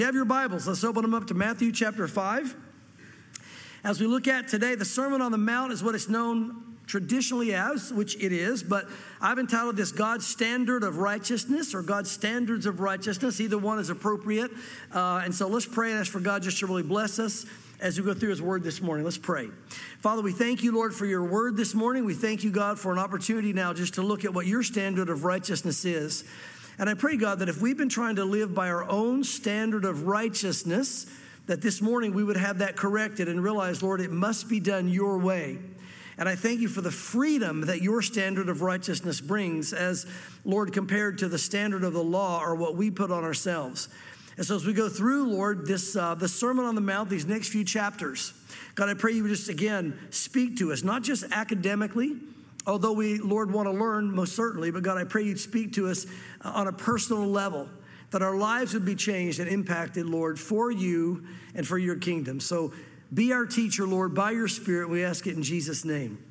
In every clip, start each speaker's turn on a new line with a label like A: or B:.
A: You have your Bibles. Let's open them up to Matthew chapter 5. As we look at today, the Sermon on the Mount is what it's known traditionally as, which it is, but I've entitled this God's Standard of Righteousness or God's Standards of Righteousness. Either one is appropriate. And so let's pray and ask for God just to really bless us as we go through his word this morning. Let's pray. Father, we thank you, Lord, for your word this morning. We thank you, God, for an opportunity now just to look at what your standard of righteousness is. And I pray, God, that if we've been trying to live by our own standard of righteousness, that this morning we would have that corrected and realize, Lord, it must be done your way. And I thank you for the freedom that your standard of righteousness brings as, Lord, compared to the standard of the law or what we put on ourselves. And so as we go through, Lord, this the Sermon on the Mount, these next few chapters, God, I pray you would just, again, speak to us, not just academically, although we, Lord, want to learn most certainly, but God, I pray you'd speak to us on a personal level, that our lives would be changed and impacted, Lord, for you and for your kingdom. So be our teacher, Lord, by your Spirit. We ask it in Jesus' name.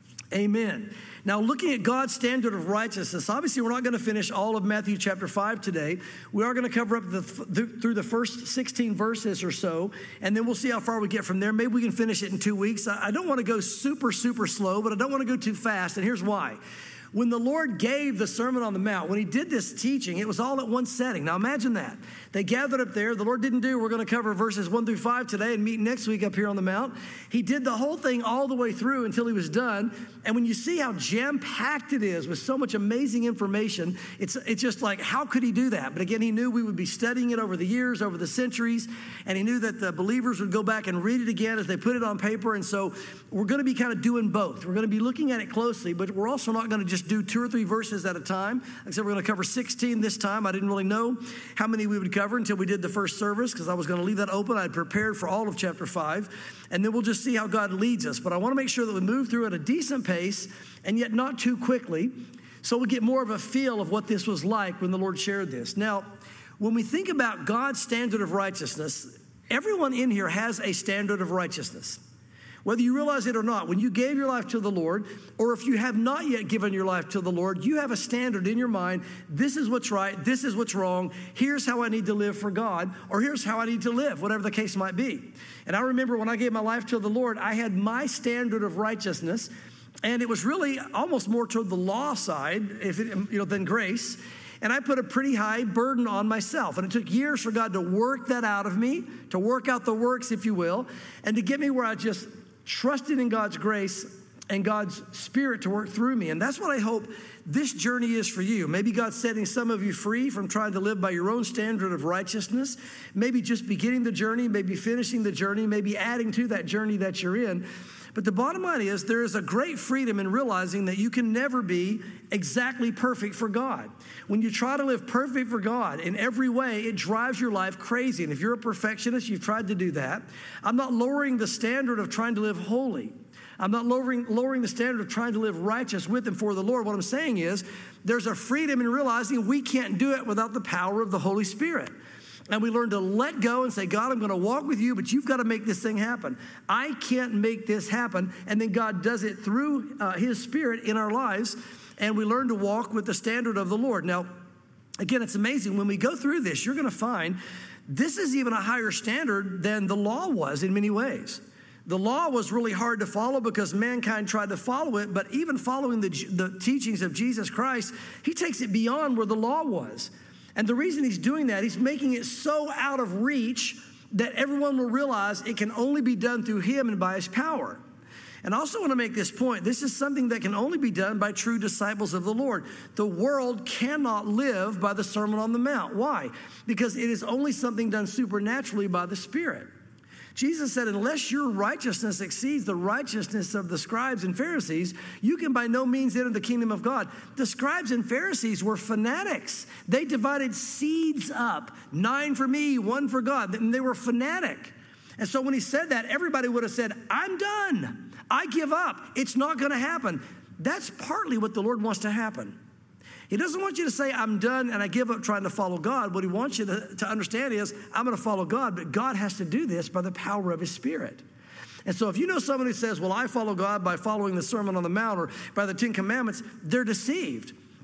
A: Amen. Now, looking at God's standard of righteousness, obviously we're not going to finish all of Matthew chapter 5 today. We are going to cover up through the first 16 verses or so, and then we'll see how far we get from there. Maybe we can finish it in 2 weeks. I don't want to go super slow, but I don't want to go too fast, and here's why. When the Lord gave the Sermon on the Mount, when he did this teaching, it was all at one setting. Now imagine that. They gathered up there. The Lord didn't do, we're going to cover verses 1 through 5 today and meet next week up here on the Mount. He did the whole thing all the way through until he was done. And when you see how jam-packed it is with so much amazing information, it's just like, how could he do that? But again, he knew we would be studying it over the years, over the centuries, and he knew that the believers would go back and read it again as they put it on paper. And so we're going to be kind of doing both. We're going to be looking at it closely, but we're also not going to just do 2 or 3 verses at a time. Like I said, we're going to cover 16 this time. I didn't really know how many we would cover until we did the first service because I was going to leave that open. I'd prepared for all of chapter 5, and then we'll just see how God leads us. But I want to make sure that we move through at a decent pace and yet not too quickly, so we get more of a feel of what this was like when the Lord shared this. Now, when we think about God's standard of righteousness, everyone in here has a standard of righteousness. Whether you realize it or not, when you gave your life to the Lord, or if you have not yet given your life to the Lord, you have a standard in your mind. This is what's right. This is what's wrong. Here's how I need to live for God, or here's how I need to live, whatever the case might be. And I remember when I gave my life to the Lord, I had my standard of righteousness, and it was really almost more toward the law side, than grace. And I put a pretty high burden on myself. And it took years for God to work that out of me, to work out the works, if you will, and to get me where I just trusted in God's grace and God's Spirit to work through me. And that's what I hope this journey is for you. Maybe God's setting some of you free from trying to live by your own standard of righteousness. Maybe just beginning the journey, maybe finishing the journey, maybe adding to that journey that you're in. But the bottom line is there is a great freedom in realizing that you can never be exactly perfect for God. When you try to live perfect for God in every way, it drives your life crazy. And if you're a perfectionist, you've tried to do that. I'm not lowering the standard of trying to live holy. I'm not lowering the standard of trying to live righteous with and for the Lord. What I'm saying is there's a freedom in realizing we can't do it without the power of the Holy Spirit. And we learn to let go and say, God, I'm going to walk with you, but you've got to make this thing happen. I can't make this happen. And then God does it through his Spirit in our lives, and we learn to walk with the standard of the Lord. Now, again, it's amazing. When we go through this, you're going to find this is even a higher standard than the law was in many ways. The law was really hard to follow because mankind tried to follow it, but even following the teachings of Jesus Christ, he takes it beyond where the law was. And the reason he's doing that, he's making it so out of reach that everyone will realize it can only be done through him and by his power. And I also want to make this point. This is something that can only be done by true disciples of the Lord. The world cannot live by the Sermon on the Mount. Why? Because it is only something done supernaturally by the Spirit. Jesus said, unless your righteousness exceeds the righteousness of the scribes and Pharisees, you can by no means enter the kingdom of God. The scribes and Pharisees were fanatics. They divided seeds up, 9 for me, 1 for God, and they were fanatic. And so when he said that, everybody would have said, I'm done. I give up. It's not going to happen. That's partly what the Lord wants to happen. He doesn't want you to say, I'm done and I give up trying to follow God. What he wants you to understand is, I'm going to follow God, but God has to do this by the power of his Spirit. And so if you know someone who says, well, I follow God by following the Sermon on the Mount or by the 10 Commandments, they're deceived.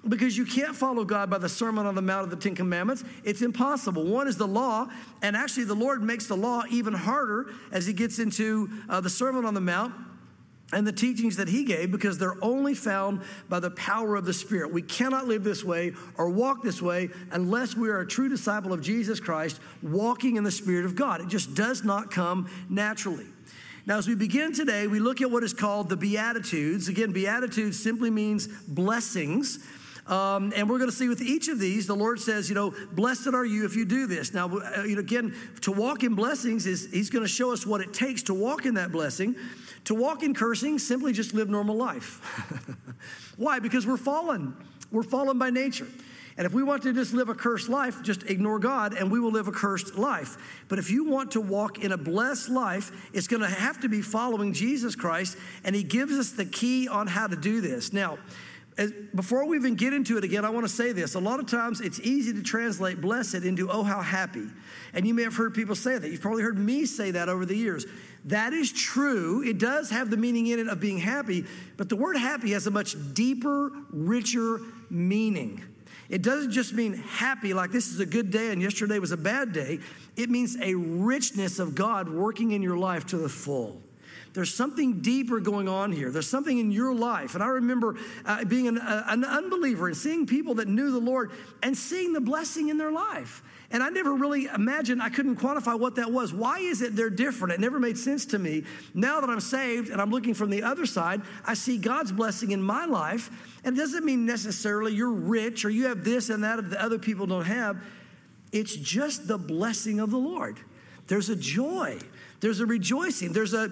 A: Because you can't follow God by the Sermon on the Mount of the Ten Commandments. It's impossible. One is the law, and actually the Lord makes the law even harder as he gets into the Sermon on the Mount and the teachings that he gave, because they're only found by the power of the Spirit. We cannot live this way or walk this way unless we are a true disciple of Jesus Christ, walking in the Spirit of God. It just does not come naturally. Now, as we begin today, we look at what is called the Beatitudes. Again, Beatitudes simply means blessings. And we're going to see with each of these, the Lord says, blessed are you if you do this. Now, again, to walk in blessings he's going to show us what it takes to walk in that blessing. To walk in cursing, simply just live normal life. Why? Because we're fallen. We're fallen by nature. And if we want to just live a cursed life, just ignore God and we will live a cursed life. But if you want to walk in a blessed life, it's going to have to be following Jesus Christ. And he gives us the key on how to do this. Now, before we even get into it again, I want to say this. A lot of times it's easy to translate blessed into, oh, how happy. And you may have heard people say that. You've probably heard me say that over the years. That is true. It does have the meaning in it of being happy, but the word happy has a much deeper, richer meaning. It doesn't just mean happy, like this is a good day and yesterday was a bad day. It means a richness of God working in your life to the full. There's something deeper going on here. There's something in your life. And I remember being an unbeliever and seeing people that knew the Lord and seeing the blessing in their life. And I never really imagined, I couldn't quantify what that was. Why is it they're different? It never made sense to me. Now that I'm saved and I'm looking from the other side, I see God's blessing in my life. And it doesn't mean necessarily you're rich or you have this and that that other people don't have. It's just the blessing of the Lord. There's a joy. There's a rejoicing.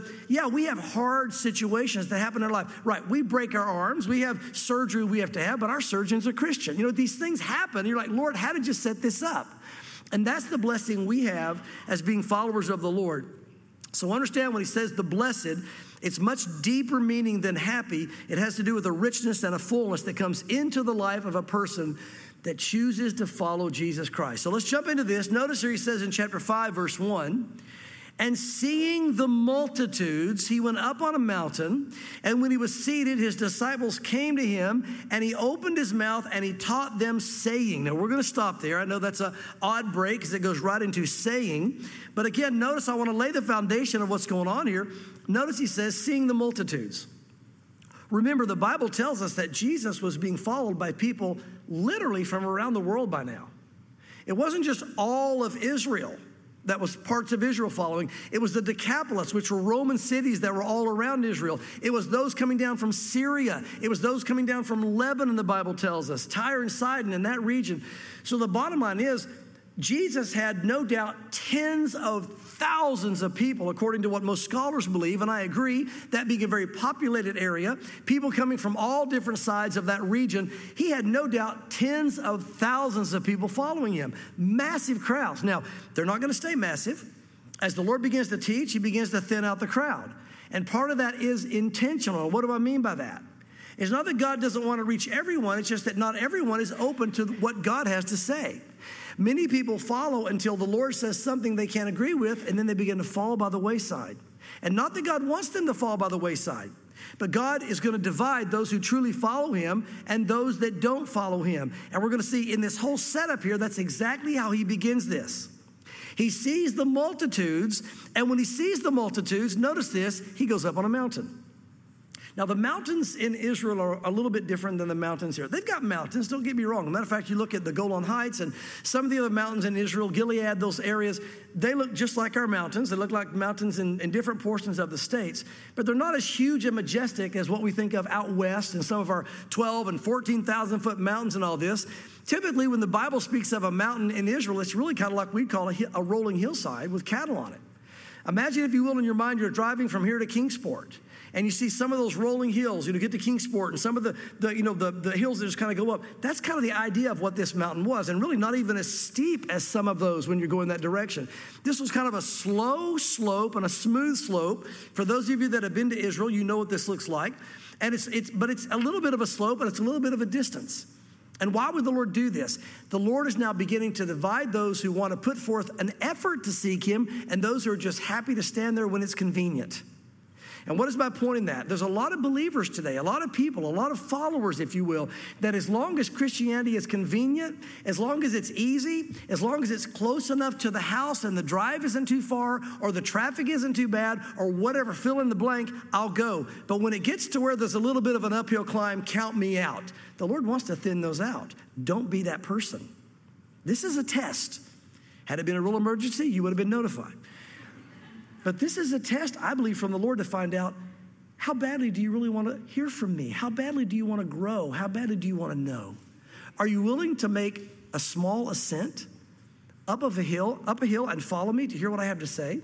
A: We have hard situations that happen in our life. Right, we break our arms. We have surgery we have to have, but our surgeon's a Christian. These things happen. You're like, Lord, how did you set this up? And that's the blessing we have as being followers of the Lord. So understand when he says the blessed, it's much deeper meaning than happy. It has to do with a richness and a fullness that comes into the life of a person that chooses to follow Jesus Christ. So let's jump into this. Notice here he says in chapter 5, verse 1, and seeing the multitudes, he went up on a mountain, and when he was seated, his disciples came to him, and he opened his mouth, and he taught them, saying. Now, we're going to stop there. I know that's an odd break because it goes right into saying. But again, notice I want to lay the foundation of what's going on here. Notice he says, seeing the multitudes. Remember, the Bible tells us that Jesus was being followed by people literally from around the world by now. It wasn't just all of Israel that was parts of Israel following. It was the Decapolis, which were Roman cities that were all around Israel. It was those coming down from Syria. It was those coming down from Lebanon, the Bible tells us, Tyre and Sidon in that region. So the bottom line is, Jesus had no doubt tens of thousands of people, according to what most scholars believe, and I agree, that being a very populated area, people coming from all different sides of that region. He had no doubt tens of thousands of people following him, massive crowds. Now, they're not going to stay massive. As the Lord begins to teach, he begins to thin out the crowd. And part of that is intentional. What do I mean by that? It's not that God doesn't want to reach everyone. It's just that not everyone is open to what God has to say. Many people follow until the Lord says something they can't agree with, and then they begin to fall by the wayside. And not that God wants them to fall by the wayside, but God is going to divide those who truly follow him and those that don't follow him. And we're going to see in this whole setup here, that's exactly how he begins this. He sees the multitudes, and when he sees the multitudes, notice this, he goes up on a mountain. Now, the mountains in Israel are a little bit different than the mountains here. They've got mountains, don't get me wrong. As a matter of fact, you look at the Golan Heights and some of the other mountains in Israel, Gilead, those areas, they look just like our mountains. They look like mountains in different portions of the states, but they're not as huge and majestic as what we think of out west and some of our 12 and 14,000 foot mountains and all this. Typically, when the Bible speaks of a mountain in Israel, it's really kind of like we'd call a rolling hillside with cattle on it. Imagine, if you will, in your mind, you're driving from here to Kingsport, and you see some of those rolling hills, get to Kingsport, and some of the hills that just kind of go up. That's kind of the idea of what this mountain was, and really not even as steep as some of those when you're going that direction. This was kind of a slow slope and a smooth slope. For those of you that have been to Israel, you know what this looks like. And but it's a little bit of a slope, and it's a little bit of a distance. And why would the Lord do this? The Lord is now beginning to divide those who want to put forth an effort to seek him and those who are just happy to stand there when it's convenient. And what is my point in that? There's a lot of believers today, a lot of people, a lot of followers, if you will, that as long as Christianity is convenient, as long as it's easy, as long as it's close enough to the house and the drive isn't too far or the traffic isn't too bad or whatever, fill in the blank, I'll go. But when it gets to where there's a little bit of an uphill climb, count me out. The Lord wants to thin those out. Don't be that person. This is a test. Had it been a real emergency, you would have been notified. But this is a test, I believe, from the Lord to find out, how badly do you really want to hear from me? How badly do you want to grow? How badly do you want to know? Are you willing to make a small ascent up a hill and follow me to hear what I have to say?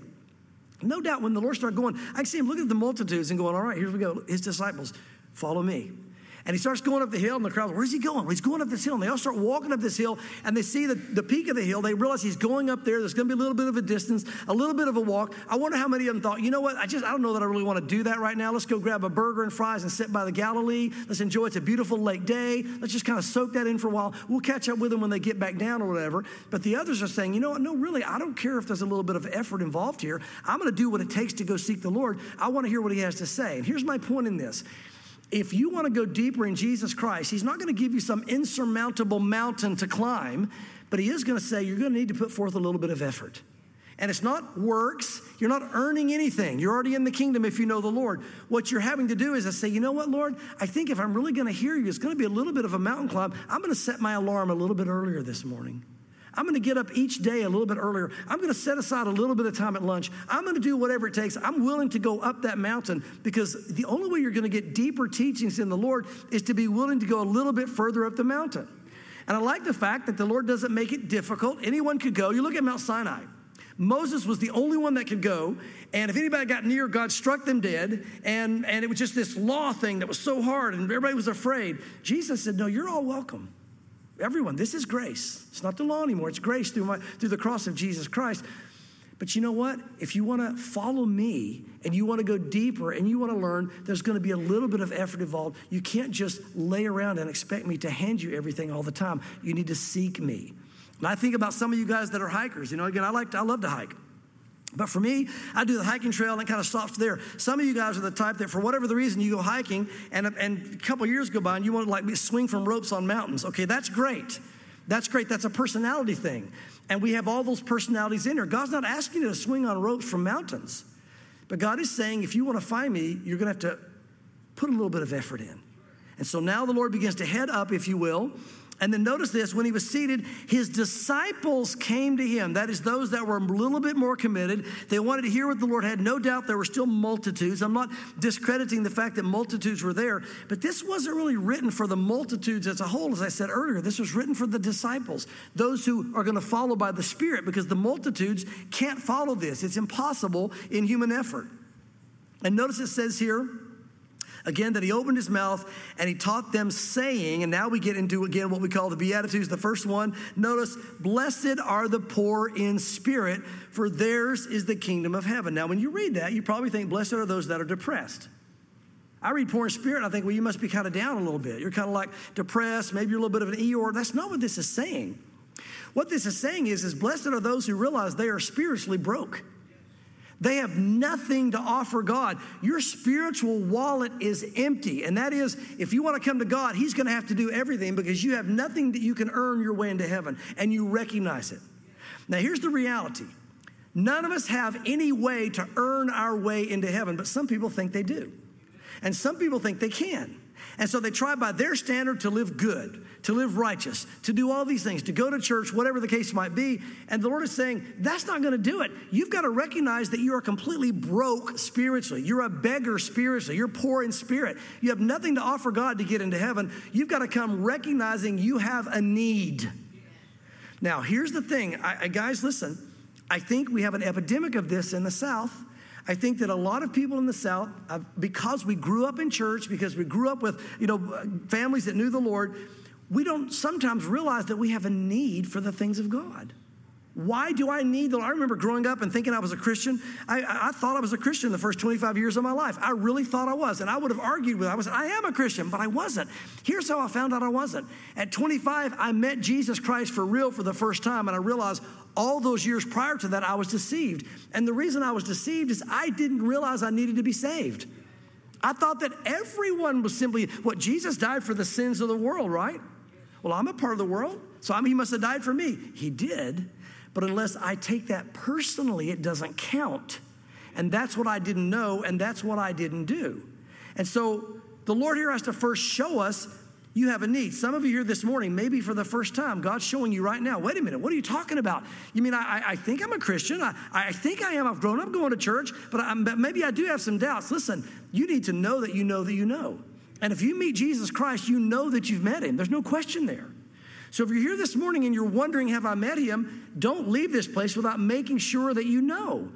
A: No doubt when the Lord started going, I can see him looking at the multitudes and going, all right, here we go. His disciples, follow me. And he starts going up the hill, and the crowd, where's he going? Well, he's going up this hill. And they all start walking up this hill, and they see the peak of the hill. They realize he's going up there. There's going to be a little bit of a distance, a little bit of a walk. I wonder how many of them thought, you know what? I don't know that I really want to do that right now. Let's go grab a burger and fries and sit by the Galilee. Let's enjoy. It's a beautiful lake day. Let's just kind of soak that in for a while. We'll catch up with them when they get back down or whatever. But the others are saying, you know what? No, really, I don't care if there's a little bit of effort involved here. I'm going to do what it takes to go seek the Lord. I want to hear what he has to say. And here's my point in this. If you want to go deeper in Jesus Christ, he's not going to give you some insurmountable mountain to climb, but he is going to say you're going to need to put forth a little bit of effort. And it's not works. You're not earning anything. You're already in the kingdom if you know the Lord. What you're having to do is to say, you know what, Lord? I think if I'm really going to hear you, it's going to be a little bit of a mountain climb. I'm going to set my alarm a little bit earlier this morning. I'm going to get up each day a little bit earlier. I'm going to set aside a little bit of time at lunch. I'm going to do whatever it takes. I'm willing to go up that mountain because the only way you're going to get deeper teachings in the Lord is to be willing to go a little bit further up the mountain. And I like the fact that the Lord doesn't make it difficult. Anyone could go. You look at Mount Sinai. Moses was the only one that could go. And if anybody got near, God struck them dead. And it was just this law thing that was so hard and everybody was afraid. Jesus said, no, you're all welcome. Everyone, this is grace. It's not the law anymore. It's grace through the cross of Jesus Christ. But you know what? If you want to follow me and you want to go deeper and you want to learn, there's going to be a little bit of effort involved. You can't just lay around and expect me to hand you everything all the time. You need to seek me. And I think about some of you guys that are hikers. You know, again, I love to hike. But for me, I do the hiking trail and it kind of stops there. Some of you guys are the type that for whatever the reason you go hiking and a couple years go by and you want to like swing from ropes on mountains. Okay, that's great. That's great. That's a personality thing. And we have all those personalities in there. God's not asking you to swing on ropes from mountains. But God is saying if you want to find me, you're going to have to put a little bit of effort in. And so now the Lord begins to head up, if you will. And then notice this, when he was seated, his disciples came to him. That is those that were a little bit more committed. They wanted to hear what the Lord had. No doubt there were still multitudes. I'm not discrediting the fact that multitudes were there, but this wasn't really written for the multitudes as a whole. As I said earlier, this was written for the disciples, those who are going to follow by the Spirit, because the multitudes can't follow this. It's impossible in human effort. And notice it says here, again, that he opened his mouth and he taught them saying, and now we get into, again, what we call the Beatitudes. The first one, notice, blessed are the poor in spirit, for theirs is the kingdom of heaven. Now, when you read that, you probably think, blessed are those that are depressed. I read poor in spirit, and I think, well, you must be kind of down a little bit. You're kind of like depressed, maybe you're a little bit of an Eeyore. That's not what this is saying. What this is saying is blessed are those who realize they are spiritually broke. They have nothing to offer God. Your spiritual wallet is empty. And that is, if you want to come to God, he's going to have to do everything because you have nothing that you can earn your way into heaven. And you recognize it. Now, here's the reality. None of us have any way to earn our way into heaven, but some people think they do. And some people think they can. And so they try by their standard to live good, to live righteous, to do all these things, to go to church, whatever the case might be. And the Lord is saying, that's not going to do it. You've got to recognize that you are completely broke spiritually. You're a beggar spiritually. You're poor in spirit. You have nothing to offer God to get into heaven. You've got to come recognizing you have a need. Now, here's the thing. Guys, listen. I think we have an epidemic of this in the South. I think that a lot of people in the South, because we grew up in church, because we grew up with, families that knew the Lord, we don't sometimes realize that we have a need for the things of God. Why do I need the Lord? I remember growing up and thinking I was a Christian. I thought I was a Christian the first 25 years of my life. I really thought I was. And I would have argued with it. I am a Christian, but I wasn't. Here's how I found out I wasn't. At 25, I met Jesus Christ for real for the first time. And I realized all those years prior to that, I was deceived. And the reason I was deceived is I didn't realize I needed to be saved. I thought that everyone was simply, Jesus died for the sins of the world, right? Well, I'm a part of the world, so he must have died for me. He did, but unless I take that personally, it doesn't count. And that's what I didn't know, and that's what I didn't do. And so the Lord here has to first show us you have a need. Some of you here this morning, maybe for the first time, God's showing you right now, wait a minute, what are you talking about? You mean, I think I'm a Christian. I think I am. I've grown up going to church, but maybe I do have some doubts. Listen, you need to know that you know that you know. And if you meet Jesus Christ, you know that you've met him. There's no question there. So if you're here this morning and you're wondering, have I met him? Don't leave this place without making sure that you know.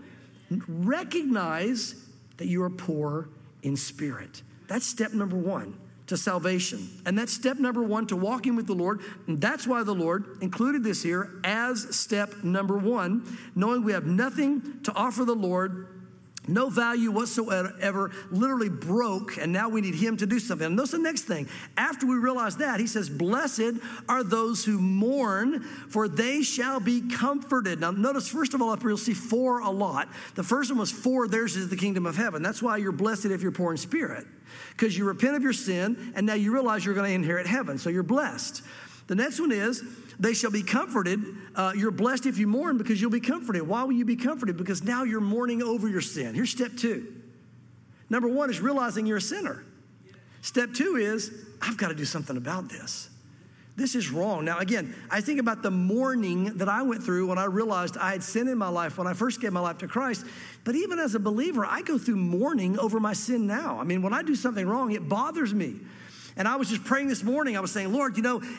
A: Recognize that you are poor in spirit. That's step number one to salvation. And that's step number one to walking with the Lord. And that's why the Lord included this here as step number one, knowing we have nothing to offer the Lord, no value whatsoever, literally broke, and now we need him to do something. And notice the next thing. After we realize that, he says, blessed are those who mourn, for they shall be comforted. Now, notice, first of all, up here, you'll see for a lot. The first one was for theirs is the kingdom of heaven. That's why you're blessed if you're poor in spirit, because you repent of your sin, and now you realize you're going to inherit heaven, so you're blessed. The next one is, they shall be comforted. You're blessed if you mourn because you'll be comforted. Why will you be comforted? Because now you're mourning over your sin. Here's step two. Number one is realizing you're a sinner. Step two is, I've got to do something about this. This is wrong. Now, again, I think about the mourning that I went through when I realized I had sin in my life when I first gave my life to Christ. But even as a believer, I go through mourning over my sin now. I mean, when I do something wrong, it bothers me. And I was just praying this morning. I was saying, Lord,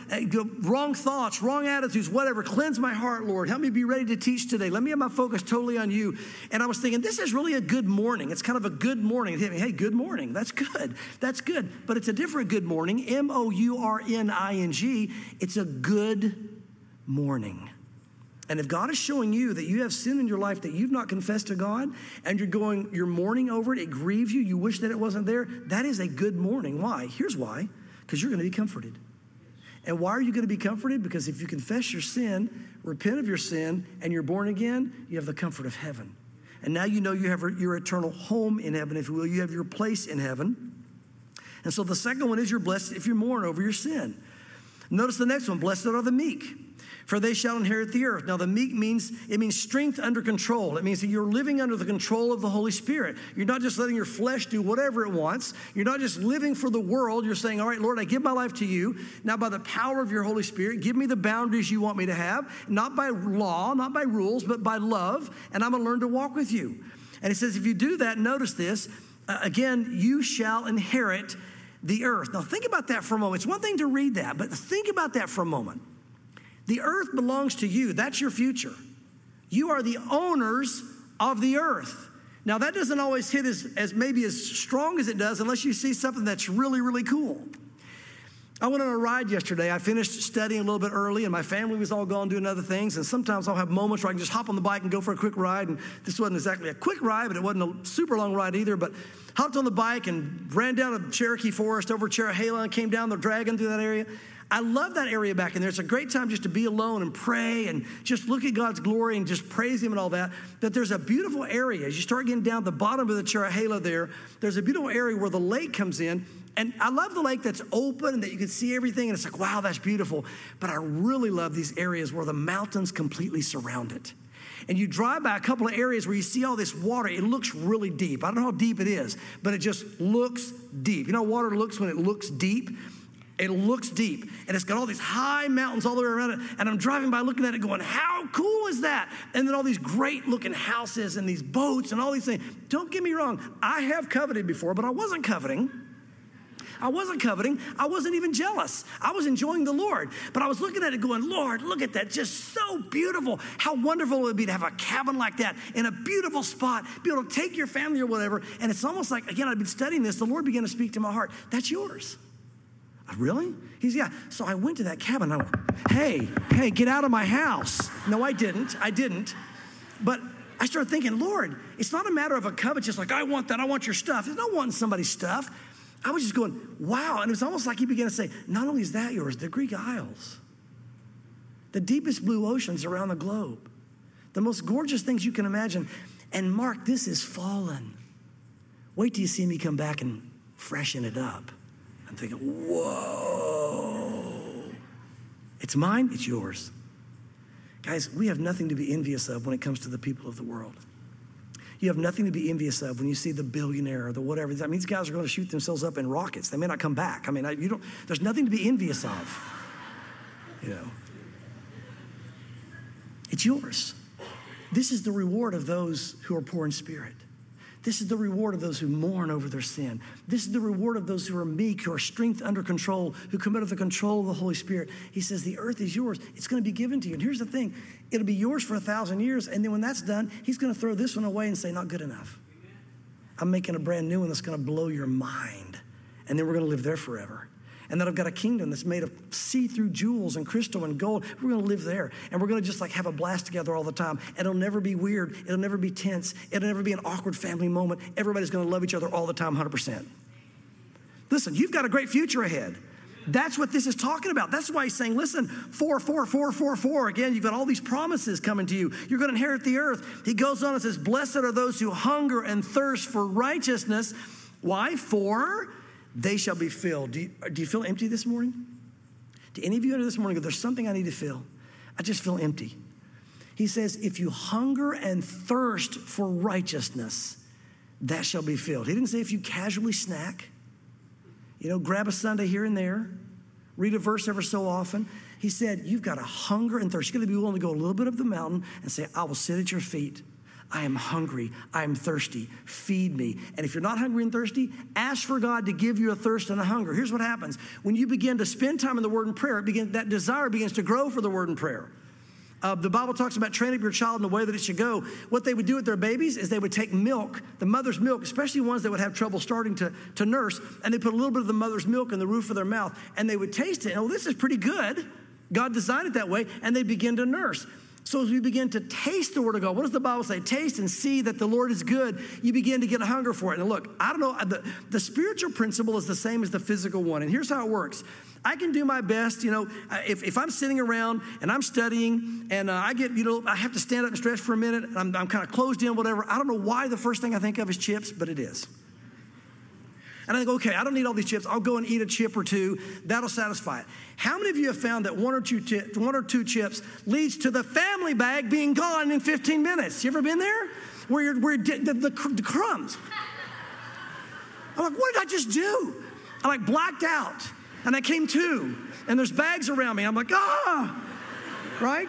A: wrong thoughts, wrong attitudes, whatever. Cleanse my heart, Lord. Help me be ready to teach today. Let me have my focus totally on you. And I was thinking, this is really a good morning. It's kind of a good morning. It hit me, hey, good morning. That's good. That's good. But it's a different good morning, M-O-U-R-N-I-N-G. It's a good morning. And if God is showing you that you have sin in your life that you've not confessed to God, and you're mourning over it, it grieves you, you wish that it wasn't there, that is a good morning. Why? Here's why. Because you're going to be comforted. And why are you going to be comforted? Because if you confess your sin, repent of your sin, and you're born again, you have the comfort of heaven. And now you know you have your eternal home in heaven, if you will. You have your place in heaven. And so the second one is you're blessed if you mourn over your sin. Notice the next one, blessed are the meek, for they shall inherit the earth. Now, the meek means strength under control. It means that you're living under the control of the Holy Spirit. You're not just letting your flesh do whatever it wants. You're not just living for the world. You're saying, all right, Lord, I give my life to you. Now, by the power of your Holy Spirit, give me the boundaries you want me to have, not by law, not by rules, but by love, and I'm going to learn to walk with you. And he says, if you do that, notice this, again, you shall inherit the earth. Now, think about that for a moment. It's one thing to read that, but think about that for a moment. The earth belongs to you. That's your future. You are the owners of the earth. Now, that doesn't always hit as maybe as strong as it does unless you see something that's really, really cool. I went on a ride yesterday. I finished studying a little bit early, and my family was all gone doing other things. And sometimes I'll have moments where I can just hop on the bike and go for a quick ride. And this wasn't exactly a quick ride, but it wasn't a super long ride either. But hopped on the bike and ran down a Cherokee Forest over Cherahela and came down the Dragon through that area. I love that area back in there. It's a great time just to be alone and pray and just look at God's glory and just praise him and all that. But there's a beautiful area. As you start getting down the bottom of the Cherahela there's a beautiful area where the lake comes in. And I love the lake that's open and that you can see everything. And it's like, wow, that's beautiful. But I really love these areas where the mountains completely surround it. And you drive by a couple of areas where you see all this water. It looks really deep. I don't know how deep it is, but it just looks deep. You know how water looks when it looks deep? It looks deep, and it's got all these high mountains all the way around it, and I'm driving by looking at it going, how cool is that? And then all these great-looking houses and these boats and all these things. Don't get me wrong. I have coveted before, but I wasn't coveting. I wasn't even jealous. I was enjoying the Lord. But I was looking at it going, Lord, look at that. Just so beautiful. How wonderful it would be to have a cabin like that in a beautiful spot, be able to take your family or whatever. And it's almost like, again, I've been studying this. The Lord began to speak to my heart. That's yours. Really? He's, yeah. So I went to that cabin. I went, hey, get out of my house. No, I didn't. But I started thinking, Lord, it's not a matter of a covet, just like, I want that, I want your stuff. It's not wanting somebody's stuff. I was just going, wow. And it was almost like he began to say, not only is that yours, the Greek Isles, the deepest blue oceans around the globe, the most gorgeous things you can imagine. And Mark, this is fallen. Wait till you see me come back and freshen it up. I'm thinking, whoa. It's mine, it's yours. Guys, we have nothing to be envious of when it comes to the people of the world. You have nothing to be envious of when you see the billionaire or the whatever. I mean, these guys are going to shoot themselves up in rockets. They may not come back. I mean, there's nothing to be envious of. You know. It's yours. This is the reward of those who are poor in spirit. This is the reward of those who mourn over their sin. This is the reward of those who are meek, who are strength under control, who come under the control of the Holy Spirit. He says, the earth is yours. It's going to be given to you. And here's the thing. It'll be yours for 1,000 years. And then when that's done, he's going to throw this one away and say, not good enough. I'm making a brand new one that's going to blow your mind. And then we're going to live there forever. And then I've got a kingdom that's made of see-through jewels and crystal and gold. We're going to live there. And we're going to just like have a blast together all the time. And it'll never be weird. It'll never be tense. It'll never be an awkward family moment. Everybody's going to love each other all the time, 100%. Listen, you've got a great future ahead. That's what this is talking about. That's why he's saying, listen, 4, 4, 4, 4, 4. Again, you've got all these promises coming to you. You're going to inherit the earth. He goes on and says, blessed are those who hunger and thirst for righteousness. Why? For they shall be filled. Do you feel empty this morning? Do any of you enter this morning go, there's something I need to fill? I just feel empty. He says, if you hunger and thirst for righteousness, that shall be filled. He didn't say if you casually snack, grab a Sunday here and there, read a verse ever so often. He said, you've got a hunger and thirst. You've got to be willing to go a little bit up the mountain and say, I will sit at your feet. I am hungry. I am thirsty. Feed me. And if you're not hungry and thirsty, ask for God to give you a thirst and a hunger. Here's what happens. When you begin to spend time in the Word and prayer, that desire begins to grow for the Word and prayer. The Bible talks about training up your child in the way that it should go. What they would do with their babies is they would take milk, the mother's milk, especially ones that would have trouble starting to nurse, and they put a little bit of the mother's milk in the roof of their mouth, and they would taste it. And, this is pretty good. God designed it that way, and they begin to nurse. So as we begin to taste the Word of God, what does the Bible say? Taste and see that the Lord is good. You begin to get a hunger for it. And look, I don't know, the spiritual principle is the same as the physical one. And here's how it works. I can do my best, if I'm sitting around and I'm studying and I get, I have to stand up and stretch for a minute. And I'm kind of closed in, whatever. I don't know why the first thing I think of is chips, but it is. And I think, okay, I don't need all these chips. I'll go and eat a chip or two. That'll satisfy it. How many of you have found that one or two chips leads to the family bag being gone in 15 minutes? You ever been there? Where the crumbs. I'm like, what did I just do? I blacked out. And I came to. And there's bags around me. I'm like, right?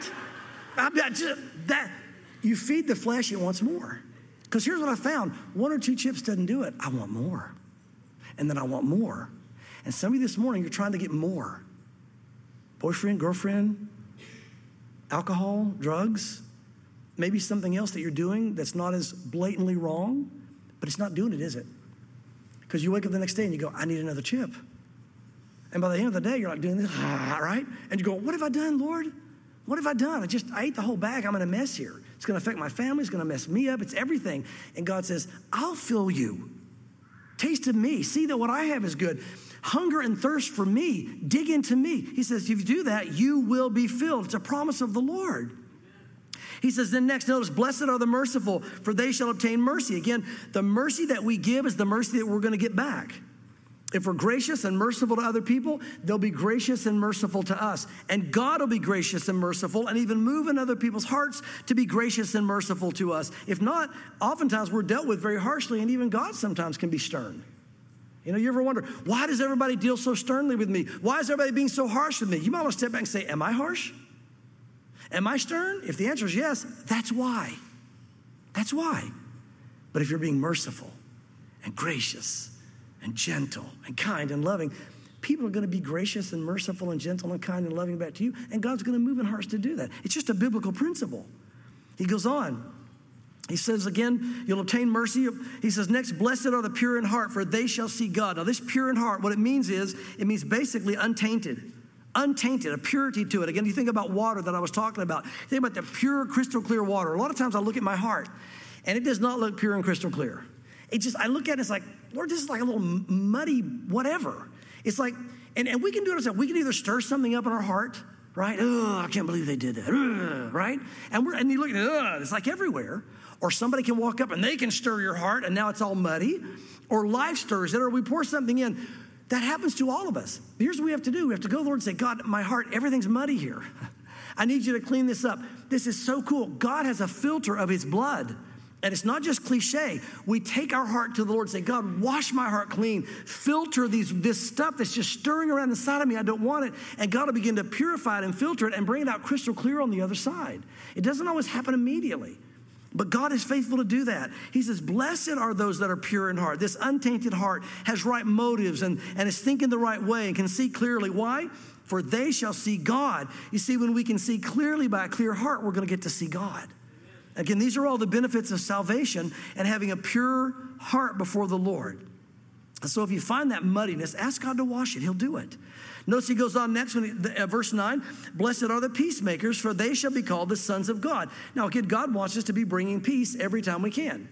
A: You feed the flesh, it wants more. Because here's what I found. 1 or 2 chips doesn't do it. I want more. And then I want more. And some of you this morning, you're trying to get more. Boyfriend, girlfriend, alcohol, drugs, maybe something else that you're doing that's not as blatantly wrong, but it's not doing it, is it? Because you wake up the next day and you go, I need another chip. And by the end of the day, you're like doing this, right? And you go, what have I done, Lord? What have I done? I ate the whole bag. I'm in a mess here. It's going to affect my family. It's going to mess me up. It's everything. And God says, I'll fill you. Taste of me. See that what I have is good. Hunger and thirst for me. Dig into me. He says, if you do that, you will be filled. It's a promise of the Lord. He says, then next, notice, blessed are the merciful, for they shall obtain mercy. Again, the mercy that we give is the mercy that we're going to get back. If we're gracious and merciful to other people, they'll be gracious and merciful to us. And God will be gracious and merciful and even move in other people's hearts to be gracious and merciful to us. If not, oftentimes we're dealt with very harshly, and even God sometimes can be stern. You ever wonder, why does everybody deal so sternly with me? Why is everybody being so harsh with me? You might want to step back and say, am I harsh? Am I stern? If the answer is yes, that's why. That's why. But if you're being merciful and gracious and gentle and kind and loving, people are going to be gracious and merciful and gentle and kind and loving back to you, and God's going to move in hearts to do that. It's just a biblical principle. He goes on. He says again, you'll obtain mercy. He says next, blessed are the pure in heart, for they shall see God. Now this pure in heart, what it means is, it means basically untainted. Untainted, a purity to it. Again, you think about water that I was talking about. Think about the pure, crystal clear water. A lot of times I look at my heart, and it does not look pure and crystal clear. I look at it, it's like, Lord, this is like a little muddy whatever. It's like, and we can do it ourselves. We can either stir something up in our heart, right? Oh, I can't believe they did that, right? And you look at it, it's like everywhere. Or somebody can walk up and they can stir your heart and now it's all muddy. Or life stirs it, or we pour something in. That happens to all of us. Here's what we have to do. We have to go to the Lord and say, God, my heart, everything's muddy here. I need you to clean this up. This is so cool. God has a filter of his blood. And it's not just cliche. We take our heart to the Lord and say, God, wash my heart clean. Filter this stuff that's just stirring around inside of me. I don't want it. And God will begin to purify it and filter it and bring it out crystal clear on the other side. It doesn't always happen immediately. But God is faithful to do that. He says, blessed are those that are pure in heart. This untainted heart has right motives and is thinking the right way and can see clearly. Why? For they shall see God. You see, when we can see clearly by a clear heart, we're going to get to see God. Again, these are all the benefits of salvation and having a pure heart before the Lord. And so if you find that muddiness, ask God to wash it. He'll do it. Notice he goes on next, verse 9, blessed are the peacemakers, for they shall be called the sons of God. Now, again, God wants us to be bringing peace every time we can.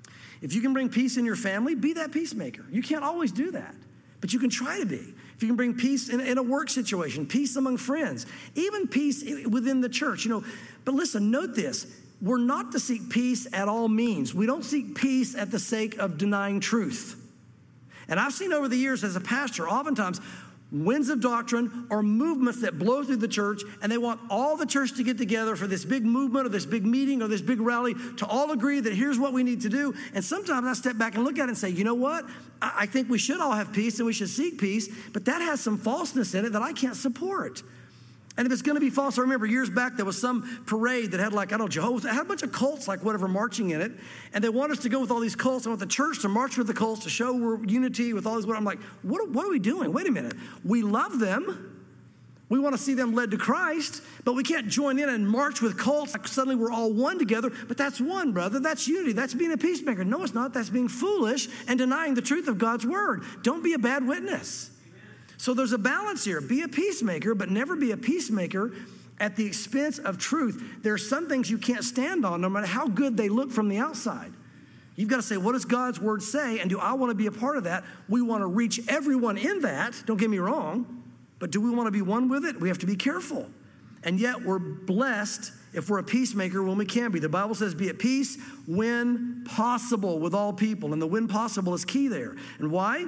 A: If you can bring peace in your family, be that peacemaker. You can't always do that, but you can try to be. If you can bring peace in a work situation, peace among friends, even peace within the church, But listen, note this. We're not to seek peace at all means. We don't seek peace at the sake of denying truth. And I've seen over the years as a pastor, oftentimes, winds of doctrine or movements that blow through the church, and they want all the church to get together for this big movement or this big meeting or this big rally to all agree that here's what we need to do. And sometimes I step back and look at it and say, you know what? I think we should all have peace and we should seek peace, but that has some falseness in it that I can't support. And if it's going to be false, I remember years back there was some parade that had Jehovah's, it had a bunch of cults marching in it. And they want us to go with all these cults. I want the church to march with the cults to show we're unity with all these. I'm like, what are we doing? Wait a minute. We love them. We want to see them led to Christ, but we can't join in and march with cults. Like suddenly we're all one together. But that's one, brother. That's unity. That's being a peacemaker. No, it's not. That's being foolish and denying the truth of God's word. Don't be a bad witness. So there's a balance here. Be a peacemaker, but never be a peacemaker at the expense of truth. There are some things you can't stand on, no matter how good they look from the outside. You've got to say, what does God's word say? And do I want to be a part of that? We want to reach everyone in that. Don't get me wrong. But do we want to be one with it? We have to be careful. And yet we're blessed if we're a peacemaker when we can be. The Bible says, be at peace when possible with all people. And the when possible is key there. And why?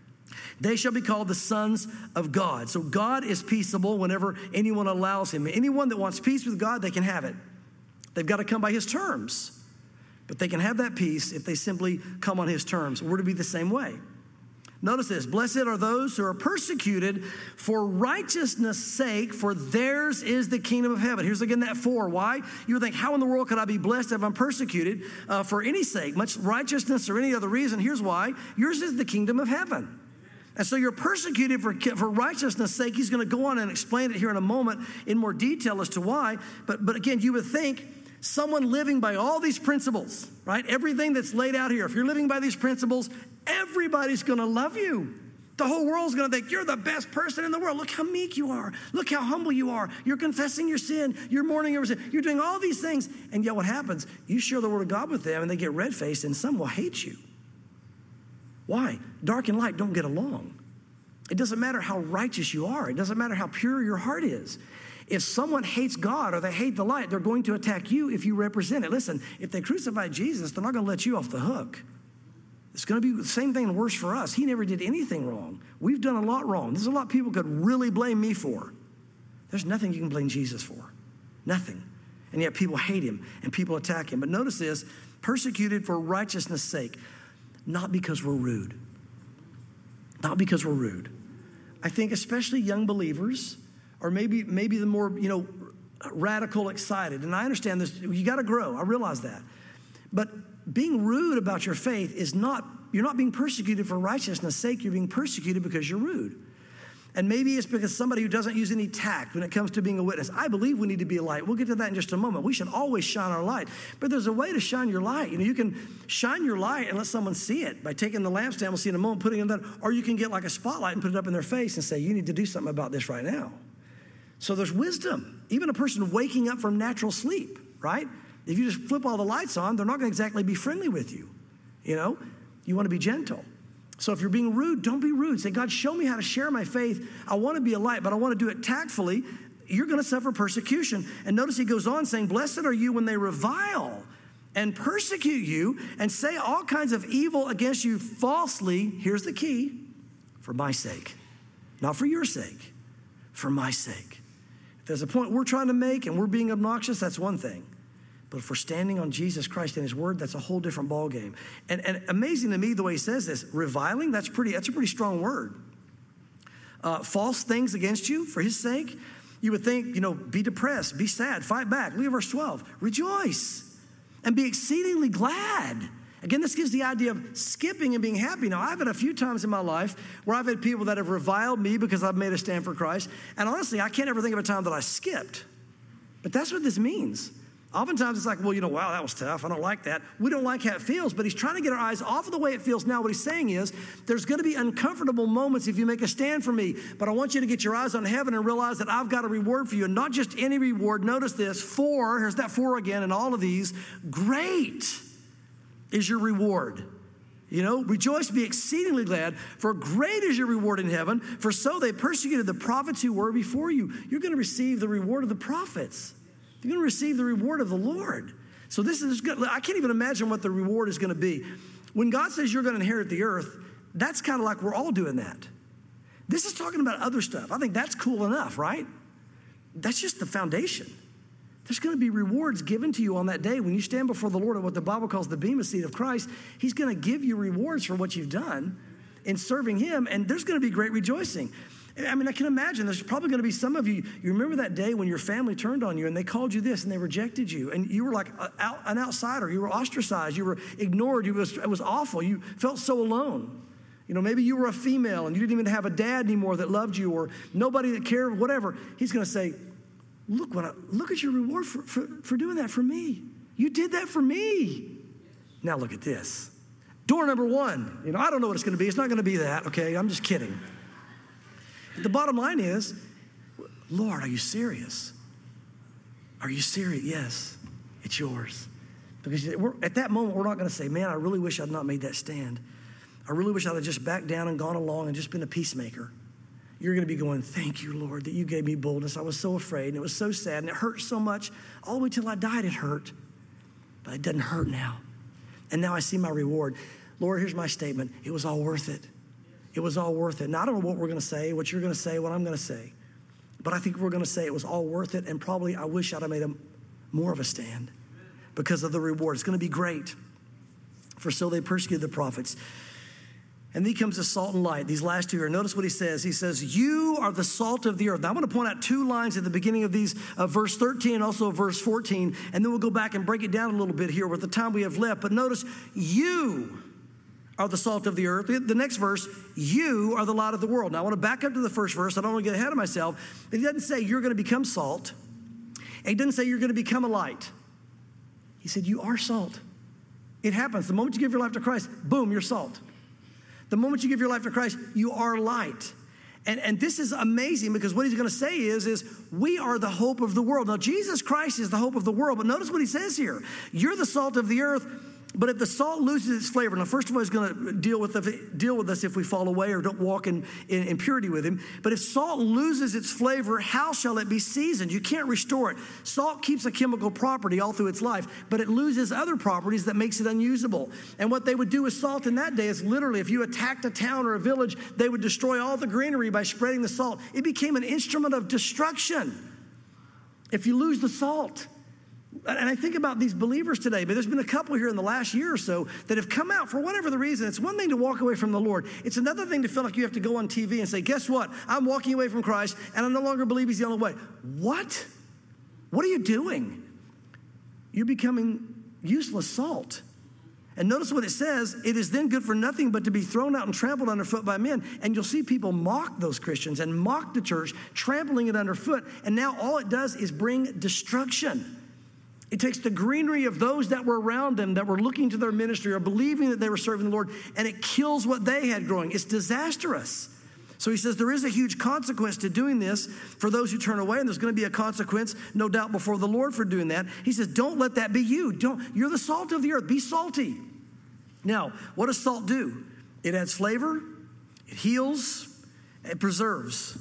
A: They shall be called the sons of God. So God is peaceable whenever anyone allows him. Anyone that wants peace with God, they can have it. They've got to come by his terms. But they can have that peace if they simply come on his terms. We're to be the same way. Notice this. Blessed are those who are persecuted for righteousness' sake, for theirs is the kingdom of heaven. Here's again that for. Why? You would think, how in the world could I be blessed if I'm persecuted for any sake, much righteousness or any other reason? Here's why. Yours is the kingdom of heaven. And so you're persecuted for righteousness' sake. He's going to go on and explain it here in a moment in more detail as to why. But again, you would think someone living by all these principles, right? Everything that's laid out here. If you're living by these principles, everybody's going to love you. The whole world's going to think you're the best person in the world. Look how meek you are. Look how humble you are. You're confessing your sin. You're mourning your sin. You're doing all these things. And yet what happens? You share the word of God with them and they get red-faced and some will hate you. Why? Dark and light don't get along. It doesn't matter how righteous you are. It doesn't matter how pure your heart is. If someone hates God or they hate the light, they're going to attack you if you represent it. Listen, if they crucify Jesus, they're not going to let you off the hook. It's going to be the same thing and worse for us. He never did anything wrong. We've done a lot wrong. There's a lot people could really blame me for. There's nothing you can blame Jesus for. Nothing. And yet people hate him and people attack him. But notice this, persecuted for righteousness' sake. Not because we're rude. Not because we're rude. I think especially young believers, or maybe the more, radical, excited. And I understand this. You got to grow. I realize that. But being rude about your faith you're not being persecuted for righteousness' sake. You're being persecuted because you're rude. And maybe it's because somebody who doesn't use any tact when it comes to being a witness. I believe we need to be a light. We'll get to that in just a moment. We should always shine our light. But there's a way to shine your light. You can shine your light and let someone see it by taking the lampstand, we'll see in a moment, putting it in that. Or you can get like a spotlight and put it up in their face and say, you need to do something about this right now. So there's wisdom. Even a person waking up from natural sleep, right? If you just flip all the lights on, they're not going to exactly be friendly with you. You want to be gentle. So if you're being rude, don't be rude. Say, God, show me how to share my faith. I want to be a light, but I want to do it tactfully. You're going to suffer persecution. And notice he goes on saying, blessed are you when they revile and persecute you and say all kinds of evil against you falsely. Here's the key: for my sake. Not for your sake, for my sake. If there's a point we're trying to make and we're being obnoxious, that's one thing. But if we're standing on Jesus Christ and his word, that's a whole different ballgame. And amazing to me the way he says this, reviling, that's a pretty strong word. False things against you for his sake. You would think, be depressed, be sad, fight back. Look at verse 12. Rejoice and be exceedingly glad. Again, this gives the idea of skipping and being happy. Now, I've had a few times in my life where I've had people that have reviled me because I've made a stand for Christ. And honestly, I can't ever think of a time that I skipped. But that's what this means. Oftentimes it's like, well, wow, that was tough. I don't like that. We don't like how it feels, but he's trying to get our eyes off of the way it feels now. What he's saying is there's going to be uncomfortable moments if you make a stand for me, but I want you to get your eyes on heaven and realize that I've got a reward for you, and not just any reward. Notice this, here's that for again in all of these, great is your reward. Rejoice, be exceedingly glad, for great is your reward in heaven, for so they persecuted the prophets who were before you. You're going to receive the reward of the prophets. You're going to receive the reward of the Lord. So this is good. I can't even imagine what the reward is going to be. When God says you're going to inherit the earth, that's kind of like we're all doing that. This is talking about other stuff. I think that's cool enough, right? That's just the foundation. There's going to be rewards given to you on that day when you stand before the Lord at what the Bible calls the bema seat of Christ. He's going to give you rewards for what you've done in serving him, and there's going to be great rejoicing. I mean, I can imagine there's probably going to be some of you remember that day when your family turned on you and they called you this and they rejected you and you were like an outsider. You were ostracized. You were ignored. It was awful. You felt so alone. Maybe you were a female and you didn't even have a dad anymore that loved you or nobody that cared, whatever. He's going to say, look at your reward for doing that for me. You did that for me. Now look at this. Door number 1. I don't know what it's going to be. It's not going to be that, okay? I'm just kidding. The bottom line is, Lord, are you serious? Are you serious? Yes, it's yours. Because at that moment, we're not going to say, man, I really wish I'd not made that stand. I really wish I'd have just backed down and gone along and just been a peacemaker. You're going to be going, thank you, Lord, that you gave me boldness. I was so afraid, and it was so sad, and it hurt so much. All the way till I died, it hurt. But it doesn't hurt now. And now I see my reward. Lord, here's my statement. It was all worth it. It was all worth it. Now, I don't know what we're going to say, what you're going to say, what I'm going to say. But I think we're going to say it was all worth it, and probably I wish I'd have made more of a stand because of the reward. It's going to be great. For so they persecuted the prophets. And then comes the salt and light. These last two here. Notice what he says. He says, you are the salt of the earth. Now, I'm going to point out 2 lines at the beginning of these, verse 13 and also verse 14. And then we'll go back and break it down a little bit here with the time we have left. But notice, you are the salt of the earth. The next verse, you are the light of the world. Now, I want to back up to the first verse. I don't want to get ahead of myself. But he doesn't say you're going to become salt. And he doesn't say you're going to become a light. He said you are salt. It happens. The moment you give your life to Christ, boom, you're salt. The moment you give your life to Christ, you are light. And this is amazing because what he's going to say is we are the hope of the world. Now, Jesus Christ is the hope of the world. But notice what he says here. You're the salt of the earth. But if the salt loses its flavor, now first of all, he's going to deal with us if we fall away or don't walk in purity with him. But if salt loses its flavor, how shall it be seasoned? You can't restore it. Salt keeps a chemical property all through its life, but it loses other properties that makes it unusable. And what they would do with salt in that day is literally, if you attacked a town or a village, they would destroy all the greenery by spreading the salt. It became an instrument of destruction if you lose the salt. And I think about these believers today, but there's been a couple here in the last year or so that have come out for whatever the reason. It's one thing to walk away from the Lord. It's another thing to feel like you have to go on TV and say, guess what? I'm walking away from Christ and I no longer believe he's the only way. What? What are you doing? You're becoming useless salt. And notice what it says, it is then good for nothing but to be thrown out and trampled underfoot by men. And you'll see people mock those Christians and mock the church, trampling it underfoot. And now all it does is bring destruction. It takes the greenery of those that were around them, that were looking to their ministry or believing that they were serving the Lord, and it kills what they had growing. It's disastrous. So he says there is a huge consequence to doing this for those who turn away, and there's going to be a consequence, no doubt, before the Lord for doing that. He says, don't let that be you. You're the salt of the earth. Be salty. Now, what does salt do? It adds flavor, it heals, it preserves.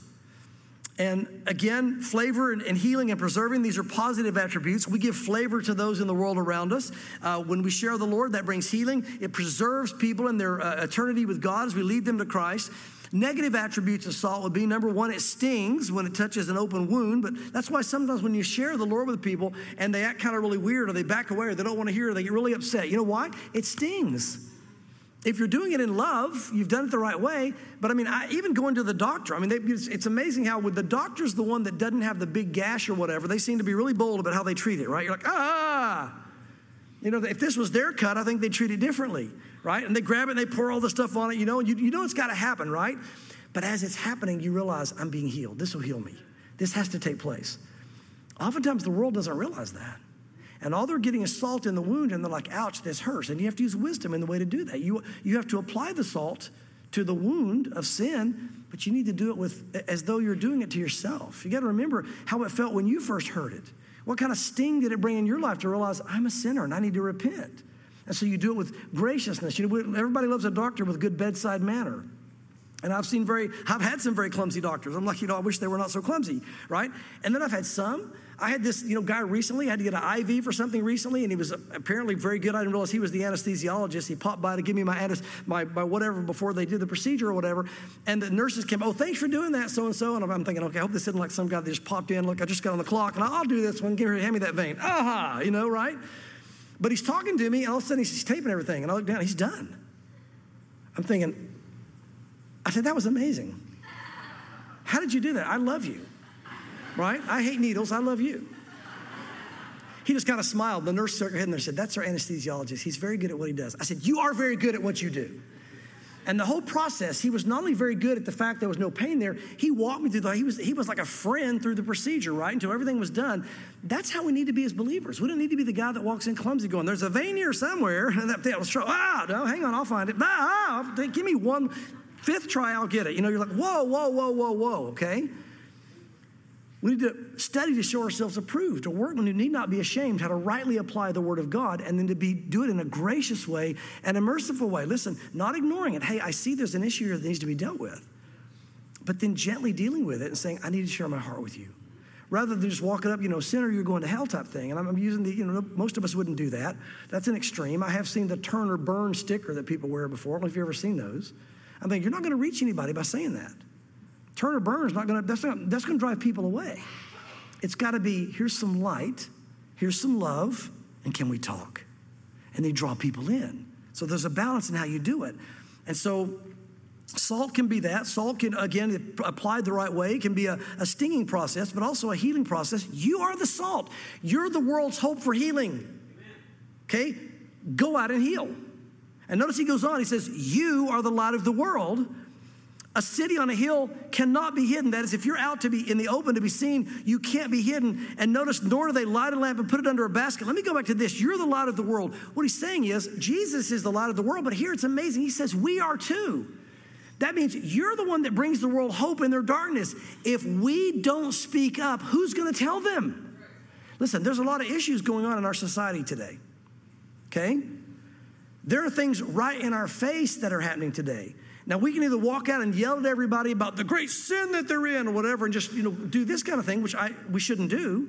A: And again, flavor and healing and preserving, these are positive attributes. We give flavor to those in the world around us. When we share the Lord, that brings healing. It preserves people in their eternity with God as we lead them to Christ. Negative attributes of salt would be, number one, it stings when it touches an open wound. But that's why sometimes when you share the Lord with people and they act kind of really weird, or they back away, or they don't want to hear, or they get really upset. You know why? It stings. If you're doing it in love, you've done it the right way. But I mean, even going to the doctor, I mean, it's amazing how with the doctor's the one that doesn't have the big gash or whatever, they seem to be really bold about how they treat it, right? You're like, you know, if this was their cut, I think they'd treat it differently, right? And they grab it and they pour all the stuff on it, you know, and you know it's got to happen, right? But as it's happening, you realize, I'm being healed. This will heal me. This has to take place. Oftentimes the world doesn't realize that. And all they're getting is salt in the wound, and they're like, ouch, this hurts. And you have to use wisdom in the way to do that. You have to apply the salt to the wound of sin, but you need to do it as though you're doing it to yourself. You got to remember how it felt when you first heard it. What kind of sting did it bring in your life to realize, I'm a sinner and I need to repent? And so you do it with graciousness. You know, everybody loves a doctor with good bedside manner. And I've had some very clumsy doctors. I'm like, I wish they were not so clumsy, right? And then I've had some. I had this, guy recently. I had to get an IV for something recently, and he was apparently very good. I didn't realize he was the anesthesiologist. He popped by to give me my whatever before they did the procedure or whatever. And the nurses came, thanks for doing that, so-and-so. And I'm thinking, okay, I hope this isn't like some guy that just popped in. Look, I just got on the clock, and I'll do this one. Hand me that vein. Aha, right? But he's talking to me, and all of a sudden he's taping everything. And I look down, he's done. I'm thinking, I said, that was amazing. How did you do that? I love you. Right? I hate needles. I love you. He just kind of smiled. The nurse shook her head and said, that's our anesthesiologist. He's very good at what he does. I said, you are very good at what you do. And the whole process, he was not only very good at the fact there was no pain there, he walked me through he was like a friend through the procedure, right? Until everything was done. That's how we need to be as believers. We don't need to be the guy that walks in clumsy going, there's a vein here somewhere. And no, hang on, I'll find it. Give me 1/5 try, I'll get it. You're like, whoa, okay? We need to study to show ourselves approved, a workman who need not be ashamed, how to rightly apply the word of God, and then to do it in a gracious way and a merciful way. Listen, not ignoring it. Hey, I see there's an issue here that needs to be dealt with. But then gently dealing with it and saying, I need to share my heart with you. Rather than just walking up, sinner, you're going to hell type thing. And I'm using most of us wouldn't do that. That's an extreme. I have seen the turn or burn sticker that people wear before. I don't know if you've ever seen those. I'm thinking, you're not going to reach anybody by saying that. Turn or burn is not going to, that's going to drive people away. It's got to be, here's some light, here's some love, and can we talk? And they draw people in. So there's a balance in how you do it. And so salt can be that. Salt can, again, applied the right way, can be a stinging process, but also a healing process. You are the salt. You're the world's hope for healing. Okay? Go out and heal. And notice he goes on, he says, you are the light of the world. A city on a hill cannot be hidden. That is, if you're out to be in the open to be seen, you can't be hidden. And notice, nor do they light a lamp and put it under a basket. Let me go back to this. You're the light of the world. What he's saying is, Jesus is the light of the world, but here it's amazing. He says, we are too. That means you're the one that brings the world hope in their darkness. If we don't speak up, who's going to tell them? Listen, there's a lot of issues going on in our society today. Okay? There are things right in our face that are happening today. Now, we can either walk out and yell at everybody about the great sin that they're in or whatever and just, do this kind of thing, which we shouldn't do.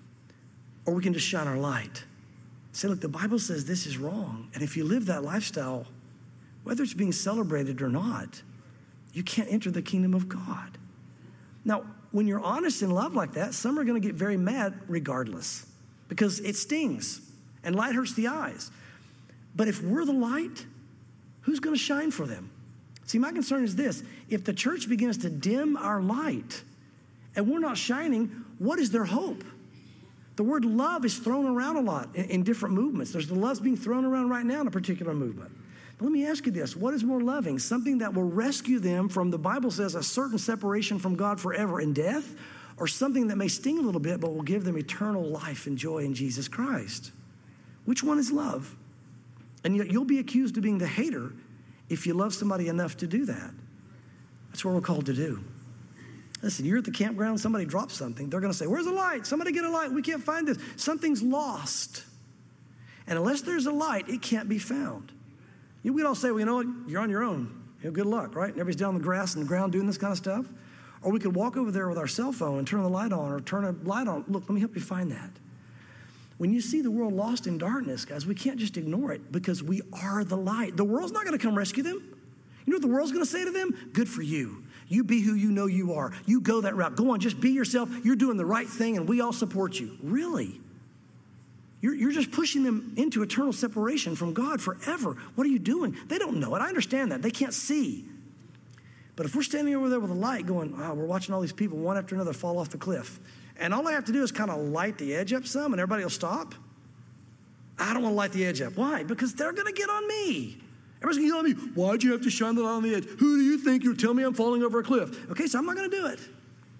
A: Or we can just shine our light. Say, look, the Bible says this is wrong. And if you live that lifestyle, whether it's being celebrated or not, you can't enter the kingdom of God. Now, when you're honest in love like that, some are going to get very mad regardless because it stings and light hurts the eyes. But if we're the light, who's going to shine for them? See, my concern is this. If the church begins to dim our light and we're not shining, what is their hope? The word love is thrown around a lot in different movements. There's the love's being thrown around right now in a particular movement. But let me ask you this. What is more loving? Something that will rescue them from, the Bible says, a certain separation from God forever in death, or something that may sting a little bit but will give them eternal life and joy in Jesus Christ? Which one is love? And yet you'll be accused of being the hater if you love somebody enough to do that. That's what we're called to do. Listen, you're at the campground, somebody drops something. They're going to say, where's the light? Somebody get a light. We can't find this. Something's lost. And unless there's a light, it can't be found. We'd all say, well, you know what? You're on your own. Good luck, right? And everybody's down on the grass and the ground doing this kind of stuff. Or we could walk over there with our cell phone and turn the light on, or turn a light on. Look, let me help you find that. When you see the world lost in darkness, guys, we can't just ignore it, because we are the light. The world's not going to come rescue them. You know what the world's going to say to them? Good for you. You be who you know you are. You go that route. Go on, just be yourself. You're doing the right thing, and we all support you. Really? You're just pushing them into eternal separation from God forever. What are you doing? They don't know it. I understand that. They can't see. But if we're standing over there with a light going, oh, we're watching all these people one after another fall off the cliff, and all I have to do is kind of light the edge up some and everybody will stop. I don't want to light the edge up. Why? Because they're going to get on me. Everybody's going to get on me. Why'd you have to shine the light on the edge? Who do you think you're telling me I'm falling over a cliff? Okay, so I'm not going to do it.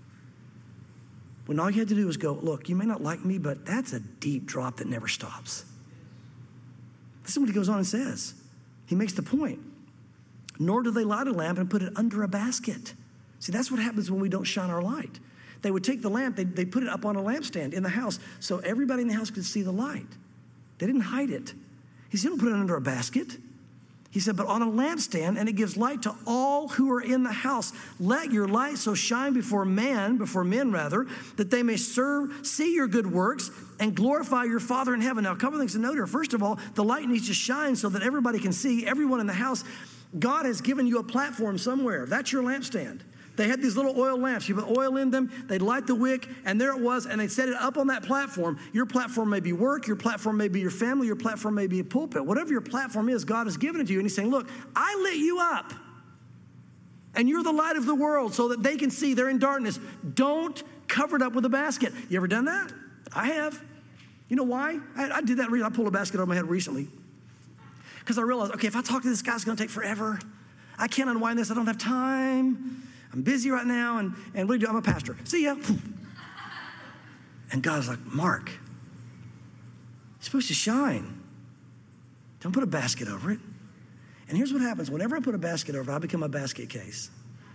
A: When all you had to do was go, look, you may not like me, but that's a deep drop that never stops. This is what he goes on and says. He makes the point. Nor do they light a lamp and put it under a basket. See, that's what happens when we don't shine our light. They would take the lamp, they put it up on a lampstand in the house so everybody in the house could see the light. They didn't hide it. He said, don't put it under a basket. He said, but on a lampstand, and it gives light to all who are in the house. Let your light so shine before men, that they may see your good works and glorify your Father in heaven. Now, a couple things to note here. First of all, the light needs to shine so that everybody can see, everyone in the house. God has given you a platform somewhere. That's your lampstand. They had these little oil lamps. You put oil in them, they'd light the wick, and there it was, and they'd set it up on that platform. Your platform may be work, your platform may be your family, your platform may be a pulpit. Whatever your platform is, God has given it to you, and he's saying, look, I lit you up, and you're the light of the world so that they can see. They're in darkness. Don't cover it up with a basket. You ever done that? I have. You know why? I did that. I pulled a basket over my head recently because I realized, okay, if I talk to this guy, it's going to take forever. I can't unwind this. I don't have time. I'm busy right now, and what do you do? I'm a pastor. See ya. And God's like, Mark, you're supposed to shine. Don't put a basket over it. And here's what happens. Whenever I put a basket over it, I become a basket case.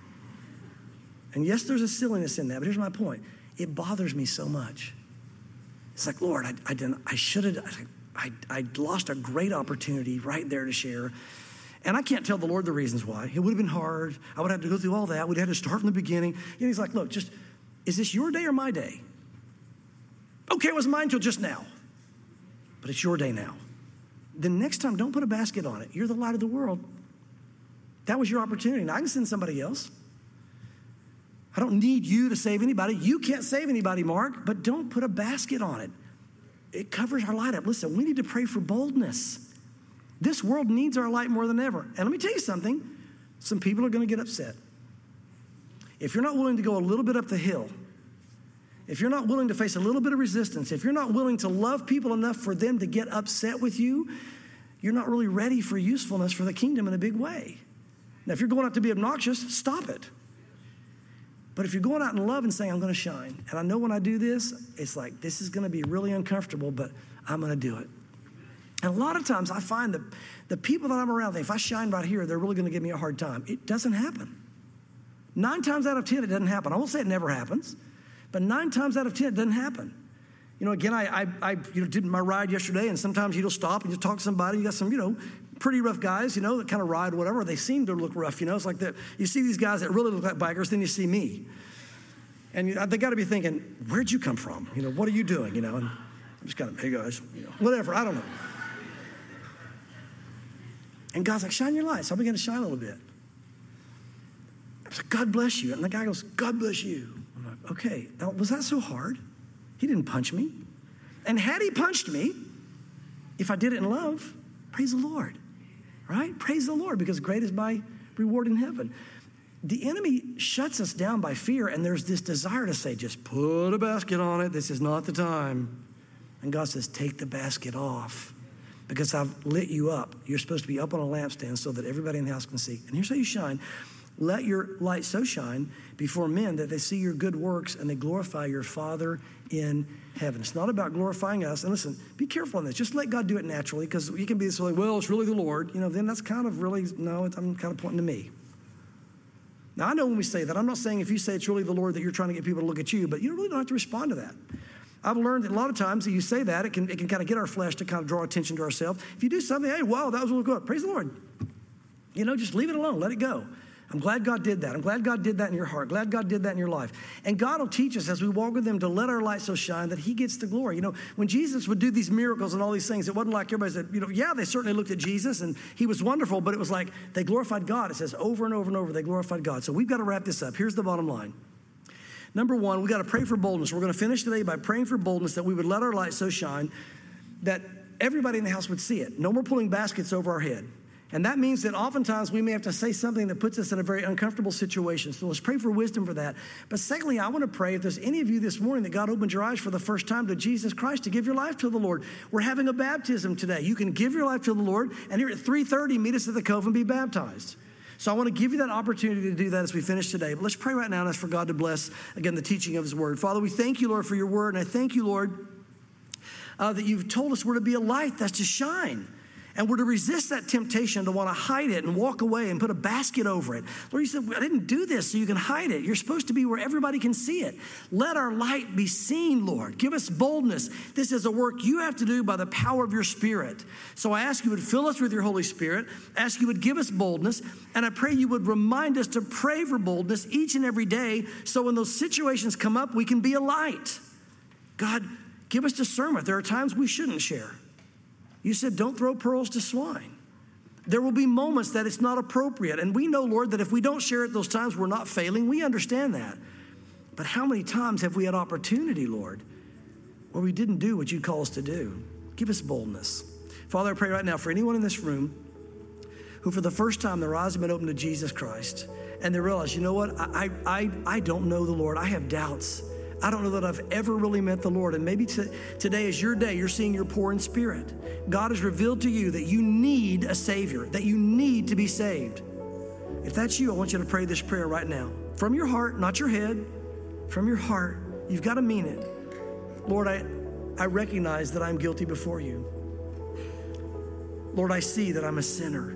A: And yes, there's a silliness in that, but here's my point. It bothers me so much. It's like, Lord, I lost a great opportunity right there to share. And I can't tell the Lord the reasons why. It would have been hard. I would have to go through all that. We'd have to start from the beginning. And he's like, look, is this your day or my day? Okay, it was mine till just now. But it's your day now. The next time, don't put a basket on it. You're the light of the world. That was your opportunity. Now, I can send somebody else. I don't need you to save anybody. You can't save anybody, Mark, but don't put a basket on it. It covers our light up. Listen, we need to pray for boldness. This world needs our light more than ever. And let me tell you something. Some people are going to get upset. If you're not willing to go a little bit up the hill, if you're not willing to face a little bit of resistance, if you're not willing to love people enough for them to get upset with you, you're not really ready for usefulness for the kingdom in a big way. Now, if you're going out to be obnoxious, stop it. But if you're going out in love and saying, I'm going to shine, and I know when I do this, it's like, this is going to be really uncomfortable, but I'm going to do it. And a lot of times I find that the people that I'm around think, if I shine right here, they're really going to give me a hard time. It doesn't happen. 9 times out of 10, it doesn't happen. I won't say it never happens, but 9 times out of 10, it doesn't happen. You know, again, I did my ride yesterday, and sometimes you'll stop and you talk to somebody. You got some, pretty rough guys, that kind of ride or whatever. They seem to look rough, It's like that. You see these guys that really look like bikers, then you see me. And they got to be thinking, where'd you come from? What are you doing? And I'm just kind of, hey guys, whatever, I don't know. And God's like, shine your light. So I began to shine a little bit. I was like, God bless you. And the guy goes, God bless you. I'm like, okay, now, was that so hard? He didn't punch me. And had he punched me, if I did it in love, praise the Lord, right? Praise the Lord, because great is my reward in heaven. The enemy shuts us down by fear, and there's this desire to say, just put a basket on it. This is not the time. And God says, take the basket off because I've lit you up. You're supposed to be up on a lampstand so that everybody in the house can see. And here's how you shine. Let your light so shine before men that they see your good works and they glorify your Father in heaven. It's not about glorifying us. And listen, be careful on this. Just let God do it naturally, because you can be this like, well, it's really the Lord. Then that's kind of really, no, I'm kind of pointing to me. Now, I know when we say that, I'm not saying if you say it's really the Lord that you're trying to get people to look at you, but you really don't have to respond to that. I've learned that a lot of times that you say that, it can kind of get our flesh to kind of draw attention to ourselves. If you do something, hey, wow, that was really good. Praise the Lord. Just leave it alone. Let it go. I'm glad God did that. I'm glad God did that in your heart. Glad God did that in your life. And God will teach us as we walk with him to let our light so shine that he gets the glory. When Jesus would do these miracles and all these things, it wasn't like everybody said, yeah, they certainly looked at Jesus and he was wonderful, but it was like they glorified God. It says over and over and over, they glorified God. So we've got to wrap this up. Here's the bottom line. Number one, we got to pray for boldness. We're going to finish today by praying for boldness, that we would let our light so shine that everybody in the house would see it. No more pulling baskets over our head. And that means that oftentimes we may have to say something that puts us in a very uncomfortable situation. So let's pray for wisdom for that. But secondly, I want to pray if there's any of you this morning that God opened your eyes for the first time to Jesus Christ, to give your life to the Lord. We're having a baptism today. You can give your life to the Lord, and here at 3:30, meet us at the Cove and be baptized. So I want to give you that opportunity to do that as we finish today. But let's pray right now and ask for God to bless, again, the teaching of his word. Father, we thank you, Lord, for your word. And I thank you, Lord, that you've told us we're to be a light that's to shine. And we're to resist that temptation to want to hide it and walk away and put a basket over it. Lord, you said, I didn't do this so you can hide it. You're supposed to be where everybody can see it. Let our light be seen, Lord. Give us boldness. This is a work you have to do by the power of your Spirit. So I ask you would fill us with your Holy Spirit. I ask you would give us boldness. And I pray you would remind us to pray for boldness each and every day, so when those situations come up, we can be a light. God, give us discernment. There are times we shouldn't share. You said, don't throw pearls to swine. There will be moments that it's not appropriate. And we know, Lord, that if we don't share at those times, we're not failing. We understand that. But how many times have we had opportunity, Lord, where we didn't do what you call us to do? Give us boldness. Father, I pray right now for anyone in this room who for the first time their eyes have been opened to Jesus Christ, and they realize, you know what, I don't know the Lord. I have doubts. I don't know that I've ever really met the Lord. And maybe today is your day. You're seeing you're poor in spirit. God has revealed to you that you need a Savior, that you need to be saved. If that's you, I want you to pray this prayer right now. From your heart, not your head. From your heart. You've got to mean it. Lord, I recognize that I'm guilty before you. Lord, I see that I'm a sinner.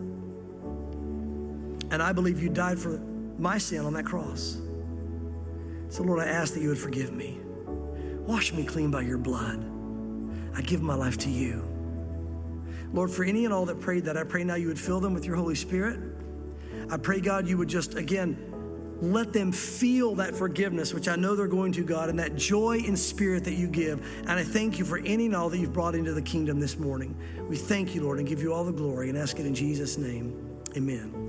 A: And I believe you died for my sin on that cross. So, Lord, I ask that you would forgive me. Wash me clean by your blood. I give my life to you. Lord, for any and all that prayed that, I pray now you would fill them with your Holy Spirit. I pray, God, you would just, again, let them feel that forgiveness, which I know they're going to, God, and that joy in spirit that you give. And I thank you for any and all that you've brought into the kingdom this morning. We thank you, Lord, and give you all the glory and ask it in Jesus' name. Amen.